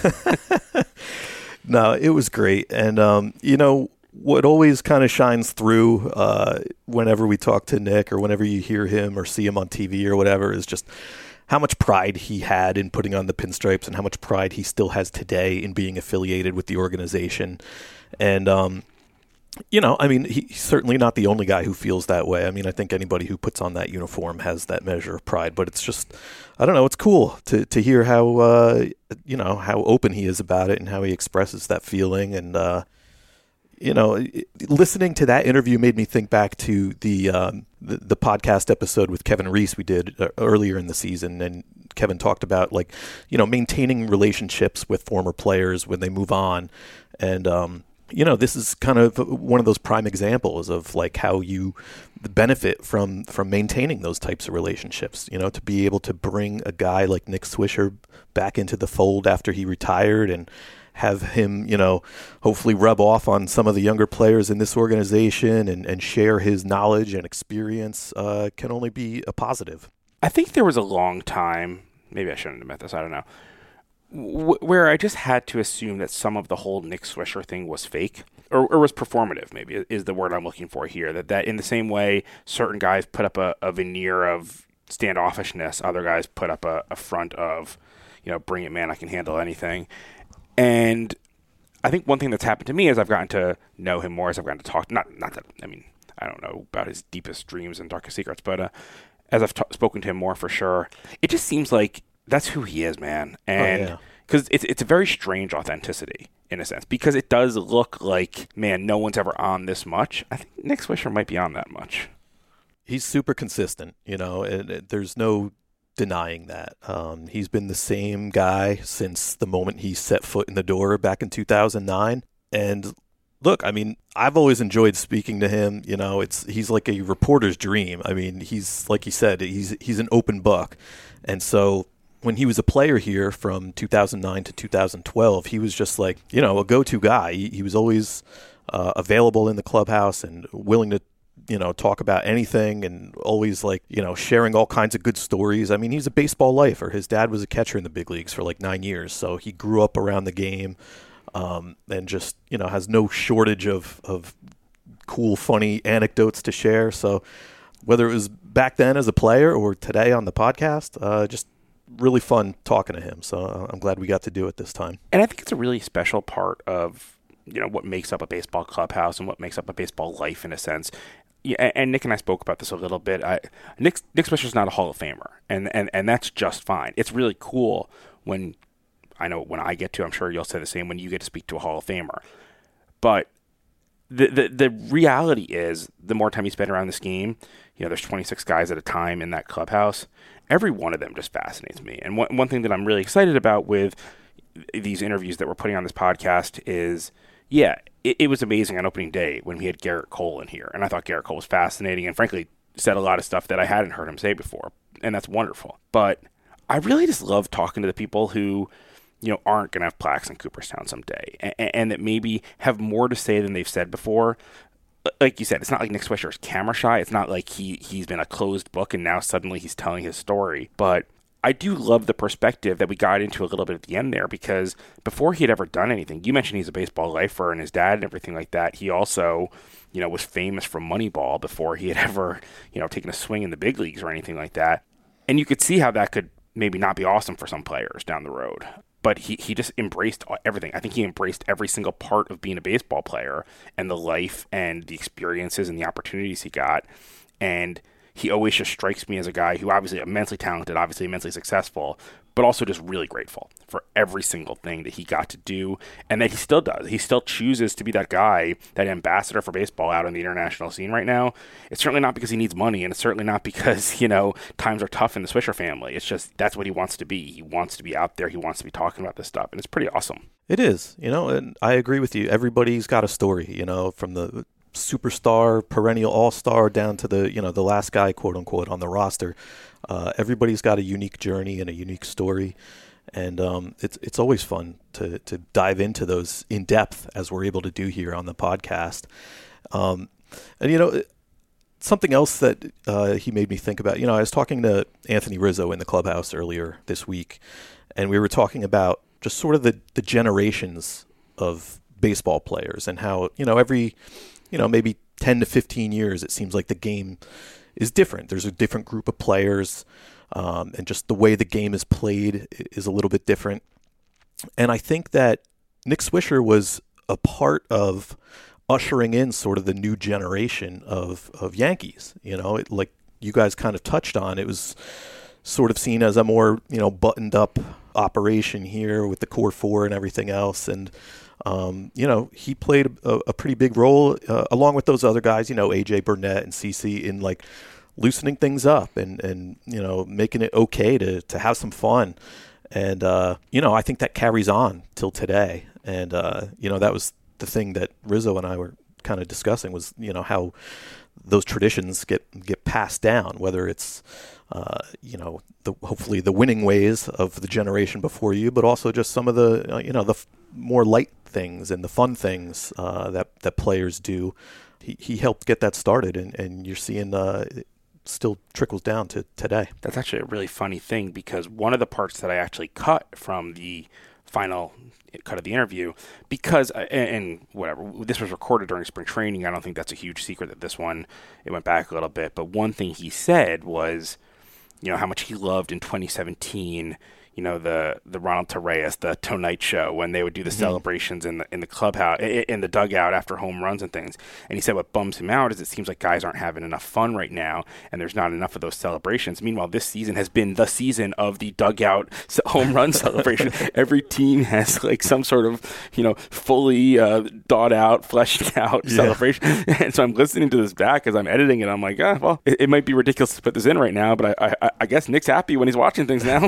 No, it was great. And, um, you know, what always kind of shines through uh, whenever we talk to Nick or whenever you hear him or see him on T V or whatever is just how much pride he had in putting on the pinstripes and how much pride he still has today in being affiliated with the organization. And, um, you know, I mean, he's certainly not the only guy who feels that way. I mean, I think anybody who puts on that uniform has that measure of pride, but it's just, I don't know, it's cool to, to hear how, uh, you know, how open he is about it and how he expresses that feeling. And, uh, you know, listening to that interview made me think back to the, um, the, the podcast episode with Kevin Reese we did uh, earlier in the season. And Kevin talked about, like, you know, maintaining relationships with former players when they move on. And, um, you know, this is kind of one of those prime examples of like how you benefit from from maintaining those types of relationships, you know, to be able to bring a guy like Nick Swisher back into the fold after he retired and have him, you know, hopefully rub off on some of the younger players in this organization and, and share his knowledge and experience uh, can only be a positive. I think there was a long time, maybe I shouldn't admit this, I don't know, where I just had to assume that some of the whole Nick Swisher thing was fake or, or was performative, maybe is the word I'm looking for here. That, that in the same way certain guys put up a, a veneer of standoffishness, other guys put up a, a front of, you know, bring it, man, I can handle anything. And I think one thing that's happened to me as I've gotten to know him more, as I've gotten to talk, not not that, I mean, I don't know about his deepest dreams and darkest secrets, but uh, as I've t- spoken to him more for sure, it just seems like that's who he is, man. And because oh, yeah. it's it's a very strange authenticity in a sense, because it does look like, man, no one's ever on this much. I think Nick Swisher might be on that much. He's super consistent, you know, and, and there's no denying that. Um, he's been the same guy since the moment he set foot in the door back in two thousand nine. And look, I mean, I've always enjoyed speaking to him. You know, it's he's like a reporter's dream. I mean, he's, like he said, he's he's an open book. And so when he was a player here from two thousand nine to two thousand twelve, he was just like, you know, a go-to guy. He, he was always uh, available in the clubhouse and willing to, you know, talk about anything and always like, you know, sharing all kinds of good stories. I mean, he's a baseball lifer. His dad was a catcher in the big leagues for like nine years. So he grew up around the game um, and just, you know, has no shortage of, of cool, funny anecdotes to share. So whether it was back then as a player or today on the podcast, uh, just really fun talking to him. So I'm glad we got to do it this time. And I think it's a really special part of, you know, what makes up a baseball clubhouse and what makes up a baseball life in a sense. Yeah, and Nick and I spoke about this a little bit. I, Nick Nick Swisher's not a Hall of Famer, and, and, and that's just fine. It's really cool when, I know when I get to, I'm sure you'll say the same, when you get to speak to a Hall of Famer. But the, the, the reality is, the more time you spend around this game, you know, there's twenty-six guys at a time in that clubhouse. Every one of them just fascinates me. And one, one thing that I'm really excited about with these interviews that we're putting on this podcast is, yeah, it, it was amazing on opening day when we had Garrett Cole in here. And I thought Garrett Cole was fascinating and frankly said a lot of stuff that I hadn't heard him say before. And that's wonderful. But I really just love talking to the people who, you know, aren't going to have plaques in Cooperstown someday and, and that maybe have more to say than they've said before. Like you said, it's not like Nick Swisher is camera shy. It's not like he, he's been a closed book and now suddenly he's telling his story. But I do love the perspective that we got into a little bit at the end there, because before he had ever done anything, you mentioned he's a baseball lifer and his dad and everything like that. He also, you know, was famous from Moneyball before he had ever, you know, taken a swing in the big leagues or anything like that. And you could see how that could maybe not be awesome for some players down the road. But he, he just embraced everything. I think he embraced every single part of being a baseball player and the life and the experiences and the opportunities he got. And he always just strikes me as a guy who obviously immensely talented, obviously immensely successful, but also just really grateful for every single thing that he got to do and that he still does. He still chooses to be that guy, that ambassador for baseball out on the international scene right now. It's certainly not because he needs money, and it's certainly not because, you know, times are tough in the Swisher family. It's just that's what he wants to be. He wants to be out there. He wants to be talking about this stuff, and it's pretty awesome. It is, you know, and I agree with you. Everybody's got a story, you know, from the superstar, perennial all-star down to the, you know, the last guy, quote unquote, on the roster. Uh, everybody's got a unique journey and a unique story. And um, it's it's always fun to, to dive into those in depth as we're able to do here on the podcast. Um, and, you know, something else that uh, he made me think about, you know, I was talking to Anthony Rizzo in the clubhouse earlier this week, and we were talking about just sort of the, the generations of baseball players and how, you know, every, you know, maybe ten to fifteen years, it seems like the game is different. There's a different group of players. Um, and just the way the game is played is a little bit different. And I think that Nick Swisher was a part of ushering in sort of the new generation of, of Yankees. You know, it, like you guys kind of touched on, it was sort of seen as a more, you know, buttoned up operation here with the core four and everything else. And, um, you know, he played a, a pretty big role uh, along with those other guys, you know, A J Burnett and CeCe in like loosening things up and, and, you know, making it okay to, to have some fun. And, uh, you know, I think that carries on till today. And, uh, you know, that was the thing that Rizzo and I were kind of discussing was, you know, how those traditions get, get passed down, whether it's, uh, you know, the, hopefully the winning ways of the generation before you, but also just some of the, uh, you know, the f- more light things and the fun things uh, that, that players do. He, he helped get that started, and, and you're seeing uh, still trickles down to today. That's actually a really funny thing, because one of the parts that I actually cut from the final cut of the interview, because, and, and whatever, this was recorded during spring training. I don't think that's a huge secret that this one, it went back a little bit. But one thing he said was, you know, how much he loved in twenty seventeen, you know, the the Ronald Torreyes, the Tonight Show, when they would do the mm-hmm. celebrations in the in the clubhouse, in the dugout after home runs and things. And he said what bums him out is it seems like guys aren't having enough fun right now, and there's not enough of those celebrations. Meanwhile, this season has been the season of the dugout home run celebration. Every team has like some sort of, you know, fully uh, thought out, fleshed out yeah. celebration. And so I'm listening to this back as I'm editing it. I'm like, ah, well, it, it might be ridiculous to put this in right now, but I, I, I guess Nick's happy when he's watching things now.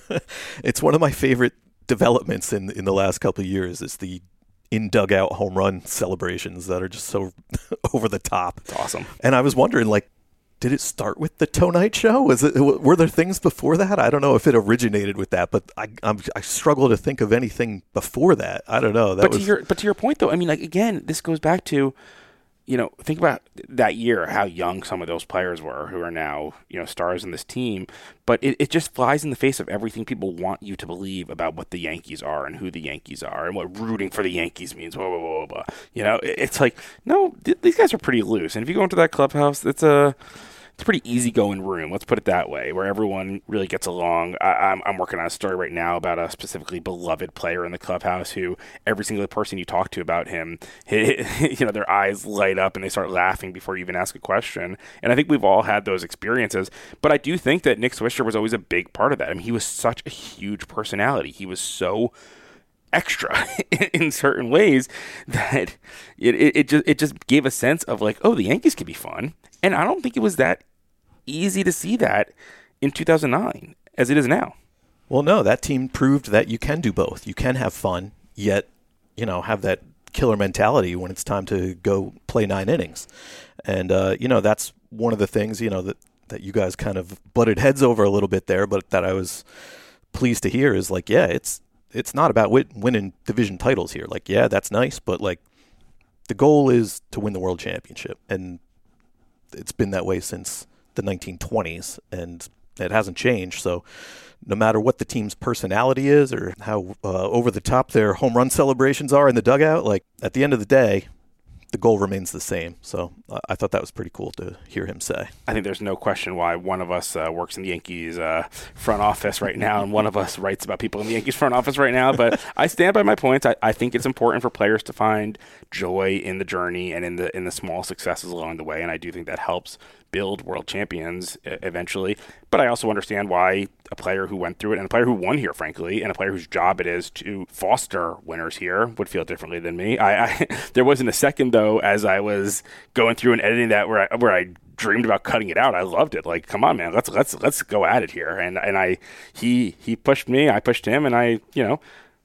It's one of my favorite developments in in the last couple of years is the in dugout home run celebrations that are just so over the top. It's awesome. And I was wondering, like, did it start with the Tonight Show? Was it? Were there things before that? I don't know if it originated with that, but I I'm, I struggle to think of anything before that. I don't know. That but was... to your but to your point though, I mean, like again, this goes back to, you know, think about that year, how young some of those players were who are now, you know, stars in this team. But it, it just flies in the face of everything people want you to believe about what the Yankees are and who the Yankees are and what rooting for the Yankees means. Blah, blah, blah, blah. You know, it, it's like, no, th- these guys are pretty loose. And if you go into that clubhouse, it's a... It's a pretty easygoing room, let's put it that way, where everyone really gets along. I, I'm, I'm working on a story right now about a specifically beloved player in the clubhouse who every single person you talk to about him, he, you know, their eyes light up and they start laughing before you even ask a question. And I think we've all had those experiences. But I do think that Nick Swisher was always a big part of that. I mean, he was such a huge personality. He was so extra in certain ways that it, it, it just it just gave a sense of like, oh, the Yankees could be fun. And I don't think it was that easy to see that in two thousand nine as it is now. Well, no, that team proved that you can do both. You can have fun, yet, you know, have that killer mentality when it's time to go play nine innings. And, uh, you know, that's one of the things, you know, that, that you guys kind of butted heads over a little bit there, but that I was pleased to hear is like, yeah, it's it's not about win- winning division titles here. Like, yeah, that's nice, but, like, the goal is to win the world championship. And it's been that way since the nineteen twenties, and it hasn't changed. So no matter what the team's personality is or how uh, over the top their home run celebrations are in the dugout, like at the end of the day, the goal remains the same. So uh, I thought that was pretty cool to hear him say. I think there's no question why one of us uh, works in the Yankees uh, front office right now, and one of us writes about people in the Yankees front office right now. But I stand by my points. I, I think it's important for players to find joy in the journey and in the in the small successes along the way, and I do think that helps build world champions eventually. But I also understand why a player who went through it and a player who won here, frankly, and a player whose job it is to foster winners here would feel differently than me. I, I there wasn't a second though as I was going through and editing that where I where I dreamed about cutting it out. I loved it. Like, come on, man, let's let's let's go at it here. And and I he he pushed me, I pushed him, and I you know.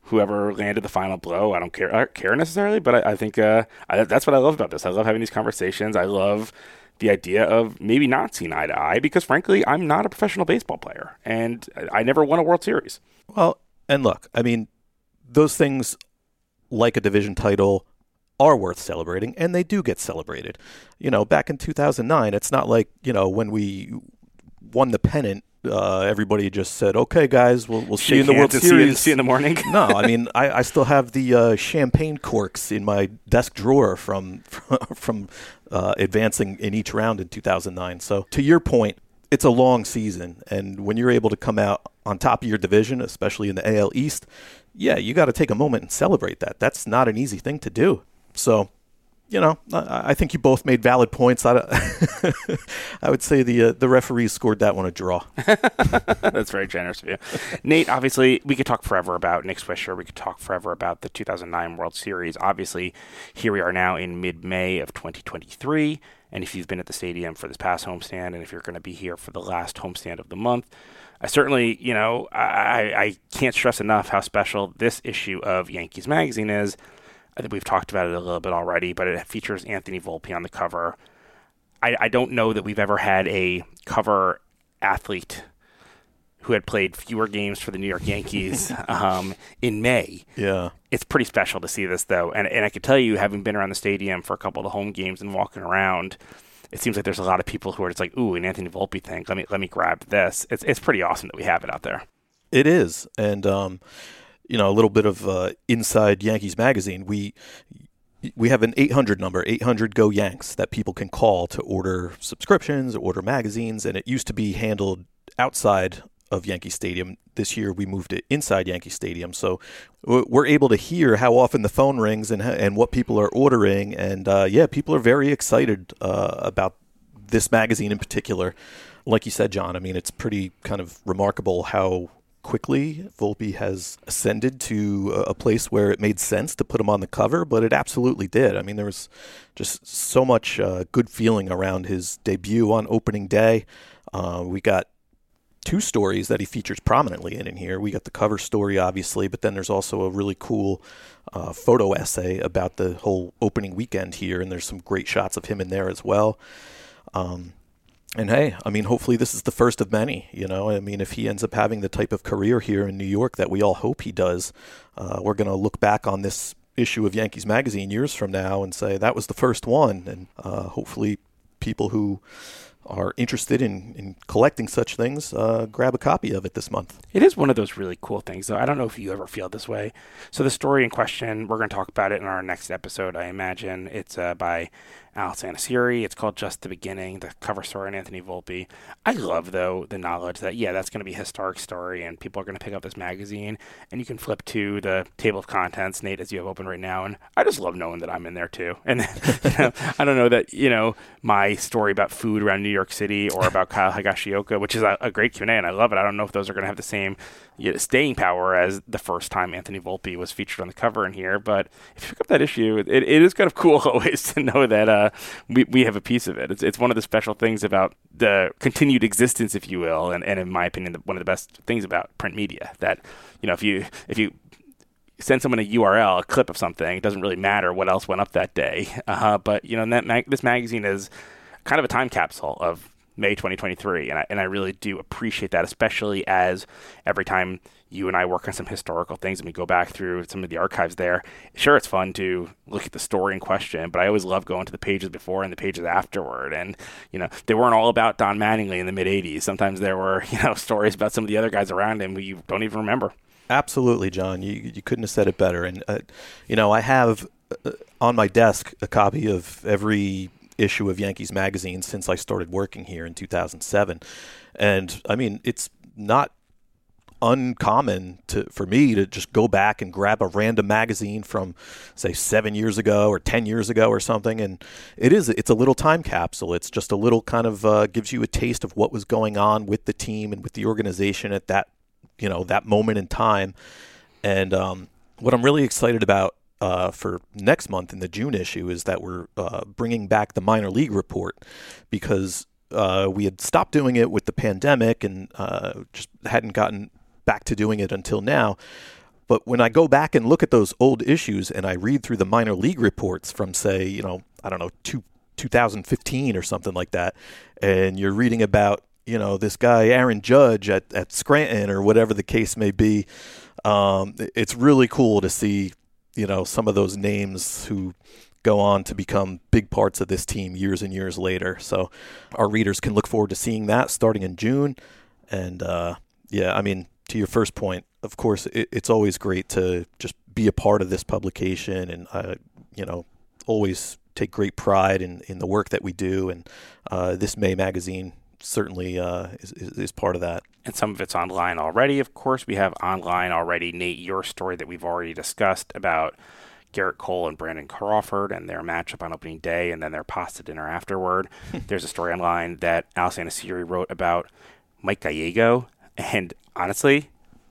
whoever landed the final blow. I don't care, I don't care necessarily, but I, I think uh, I, that's what I love about this. I love having these conversations. I love the idea of maybe not seeing eye to eye because, frankly, I'm not a professional baseball player, and I never won a World Series. Well, and look, I mean, those things like a division title are worth celebrating, and they do get celebrated. You know, back in two thousand nine, it's not like, you know, when we won the pennant, uh, everybody just said, okay, guys, we'll, we'll see you in the World Series. See you, see you in the morning. No, I mean, I, I still have the uh, champagne corks in my desk drawer from, from, from uh, advancing in each round in two thousand nine. So to your point, it's a long season, and when you're able to come out on top of your division, especially in the A L East, yeah, you got to take a moment and celebrate that. That's not an easy thing to do. So, you know, I, I think you both made valid points. I, I would say the uh, the referees scored that one a draw. That's very generous of you. Nate, obviously, we could talk forever about Nick Swisher. We could talk forever about the two thousand nine World Series. Obviously, here we are now in mid-May of twenty twenty-three. And if you've been at the stadium for this past homestand, and if you're going to be here for the last homestand of the month, I certainly, you know, I, I can't stress enough how special this issue of Yankees Magazine is. I think we've talked about it a little bit already, but it features Anthony Volpe on the cover. I, I don't know that we've ever had a cover athlete who had played fewer games for the New York Yankees um, in May. Yeah. It's pretty special to see this, though. And and I can tell you, having been around the stadium for a couple of the home games and walking around, it seems like there's a lot of people who are just like, ooh, an Anthony Volpe thing. Let me let me grab this. It's it's pretty awesome that we have it out there. It is. And, um, you know, a little bit of uh, inside Yankees Magazine. We we have an eight hundred number, eight hundred Go Yanks, that people can call to order subscriptions, order magazines, and it used to be handled outside of Yankee Stadium. This year we moved it inside Yankee Stadium, so we're able to hear how often the phone rings and and what people are ordering, and uh, yeah, people are very excited uh, about this magazine in particular. Like you said, John, I mean, it's pretty kind of remarkable how quickly Volpe has ascended to a place where it made sense to put him on the cover, but it absolutely did. I mean, there was just so much uh, good feeling around his debut on opening day. Uh, we got two stories that he features prominently in in here. We got the cover story, obviously, but then there's also a really cool uh, photo essay about the whole opening weekend here, and there's some great shots of him in there as well. Um, And hey, I mean, hopefully this is the first of many, you know. I mean, if he ends up having the type of career here in New York that we all hope he does, uh, we're going to look back on this issue of Yankees Magazine years from now and say that was the first one. And uh, hopefully people who are interested in, in collecting such things, uh, grab a copy of it this month. It is one of those really cool things, though. I don't know if you ever feel this way. So the story in question, we're going to talk about it in our next episode, I imagine. It's uh, by Al Sanasiri. It's called Just the Beginning, the cover story on Anthony Volpe. I love, though, the knowledge that, yeah, that's going to be a historic story, and people are going to pick up this magazine, and you can flip to the table of contents, Nate, as you have open right now, and I just love knowing that I'm in there, too. And you know, I don't know that, you know, my story about food around New York City or about Kyle Higashioka, which is a, a great Q and A, and I love it. I don't know if those are going to have the same you know, staying power as the first time Anthony Volpe was featured on the cover in here, but if you pick up that issue, it, it is kind of cool always to know that uh, we, we have a piece of it. It's it's one of the special things about the continued existence, if you will, and, and in my opinion, the, one of the best things about print media, that, you know, if you if you send someone a U R L, a clip of something, it doesn't really matter what else went up that day, uh, but, you know, that mag- this magazine is kind of a time capsule of May twenty twenty-three, and I, and I really do appreciate that, especially as every time you and I work on some historical things and we go back through some of the archives there. Sure, it's fun to look at the story in question, but I always love going to the pages before and the pages afterward. And, you know, they weren't all about Don Mattingly in the mid-eighties. Sometimes there were, you know, stories about some of the other guys around him we don't even remember. Absolutely, John. You you couldn't have said it better. And, uh, you know, I have uh, on my desk a copy of every issue of Yankees Magazine since I started working here in two thousand seven. And, I mean, it's not uncommon to for me to just go back and grab a random magazine from, say, seven years ago or ten years ago or something. And it is, it's a little time capsule. It's just a little kind of uh, gives you a taste of what was going on with the team and with the organization at that, you know, that moment in time. And um, what I'm really excited about uh, for next month in the June issue is that we're uh, bringing back the minor league report, because uh, we had stopped doing it with the pandemic and uh, just hadn't gotten back to doing it until now. But when I go back and look at those old issues and I read through the minor league reports from, say, you know, I don't know, two, two thousand fifteen or something like that, and you're reading about, you know, this guy, Aaron Judge at, at Scranton or whatever the case may be, um, it's really cool to see, you know, some of those names who go on to become big parts of this team years and years later. So our readers can look forward to seeing that starting in June. And, uh, yeah, I mean, to your first point, of course, it, it's always great to just be a part of this publication and, uh, you know, always take great pride in, in the work that we do. And uh, this May magazine certainly uh, is, is part of that. And some of it's online already, of course. We have online already, Nate, your story that we've already discussed about Garrett Cole and Brandon Crawford and their matchup on opening day and then their pasta dinner afterward. There's a story online that Al Sanasiri wrote about Mike Gallego. And honestly,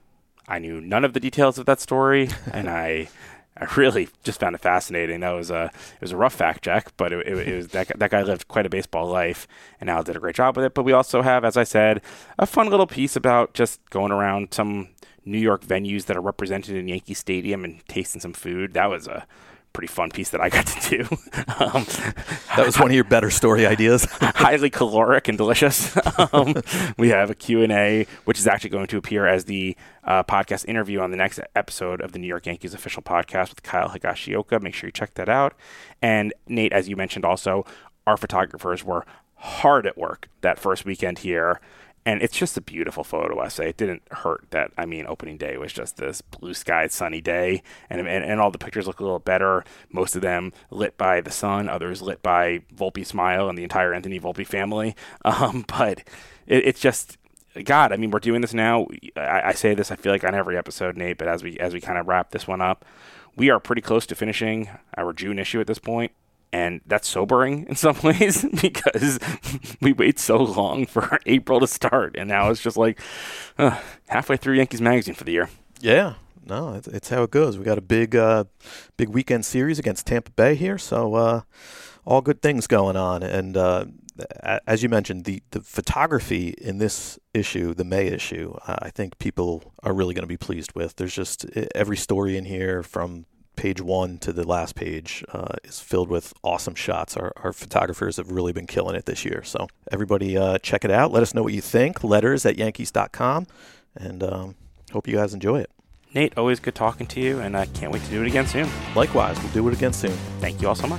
I knew none of the details of that story, and I I really just found it fascinating. That was a it was a rough fact check, but it, it, it was that that guy lived quite a baseball life, and Al did a great job with it. But we also have, as I said, a fun little piece about just going around some New York venues that are represented in Yankee Stadium and tasting some food. That was a pretty fun piece that I got to do. um, that was one of your better story ideas. Highly caloric and delicious. Um, we have a Q and A, which is actually going to appear as the uh, podcast interview on the next episode of the New York Yankees official podcast with Kyle Higashioka. Make sure you check that out. And Nate, as you mentioned also, our photographers were hard at work that first weekend here. And it's just a beautiful photo essay. It didn't hurt that, I mean, opening day was just this blue sky, sunny day. And, and and all the pictures look a little better. Most of them lit by the sun, others lit by Volpe Smile and the entire Anthony Volpe family. Um, but it, it's just, God, I mean, we're doing this now. I, I say this, I feel like on every episode, Nate, but as we as we kind of wrap this one up, we are pretty close to finishing our June issue at this point. And that's sobering in some ways because we wait so long for April to start. And now it's just like uh, halfway through Yankees magazine for the year. Yeah, no, it's, it's how it goes. We got a big uh, big weekend series against Tampa Bay here. So uh, all good things going on. And uh, as you mentioned, the, the photography in this issue, the May issue, uh, I think people are really going to be pleased with. There's just every story in here from page one to the last page uh, is filled with awesome shots. Our, our photographers have really been killing it this year. So everybody uh, check it out. Let us know what you think. Letters at yankees dot com. And um, hope you guys enjoy it. Nate, always good talking to you, and I can't wait to do it again soon. Likewise, we'll do it again soon. Thank you all so much.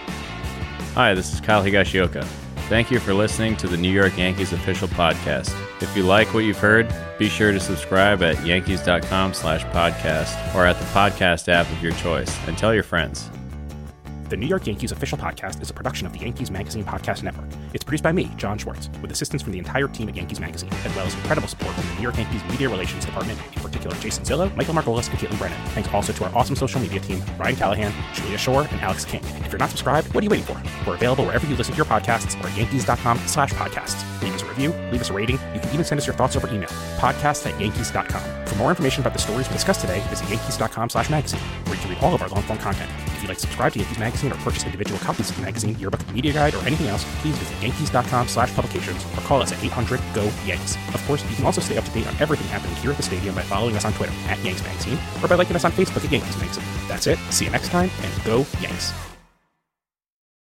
Hi, this is Kyle Higashioka. Thank you for listening to the New York Yankees official podcast. If you like what you've heard, be sure to subscribe at yankees dot com slash podcast or at the podcast app of your choice, and tell your friends. The New York Yankees official podcast is a production of the Yankees Magazine Podcast Network. It's produced by me, John Schwartz, with assistance from the entire team at Yankees Magazine, as well as incredible support from the New York Yankees Media Relations Department, in particular Jason Zillow, Michael Margolis, and Caitlin Brennan. Thanks also to our awesome social media team, Ryan Callahan, Julia Shore, and Alex King. If you're not subscribed, what are you waiting for? We're available wherever you listen to your podcasts or at yankees dot com slash podcasts. Leave us a review, leave us a rating. You can even send us your thoughts over email, podcasts at yankees dot com. For more information about the stories we discussed today, visit yankees dot com slash magazine, where you can read all of our long-form content. If you'd like to subscribe to Yankees Magazine or purchase individual copies of the magazine, yearbook, media guide, or anything else, please visit yankees dot com slash publications or call us at eight hundred go yanks. Of course, you can also stay up to date on everything happening here at the stadium by following us on Twitter at Yanks Magazine or by liking us on Facebook at Yankees Magazine. That's it. See you next time, and go Yanks.